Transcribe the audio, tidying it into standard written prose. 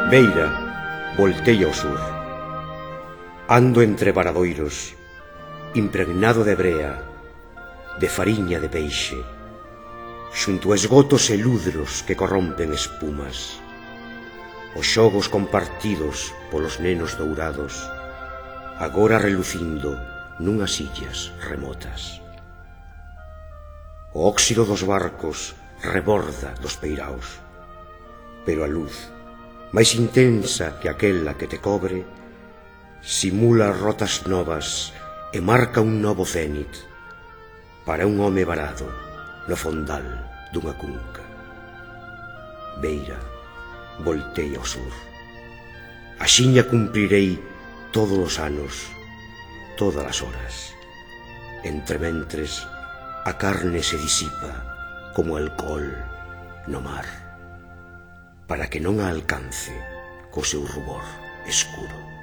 Beira, voltei ao sur. Ando entre varadoiros, impregnado de brea, de fariña de peixe, xunto a esgotos e ludros que corrompen espumas. Os xogos compartidos polos nenos dourados, agora relucindo nunhas illas remotas. O óxido dos barcos reborda dos peiraos, pero a luz, máis intensa que aquela que te cobre, simula rotas novas e marca un novo cénit para un home varado no fondal dunha cunca. Beira, voltei ao sur. Axiña cumprirei todos os anos, todas as horas. Entrementres, a carne se disipa como alcohol no mar, para que non a alcance co seu rubor escuro.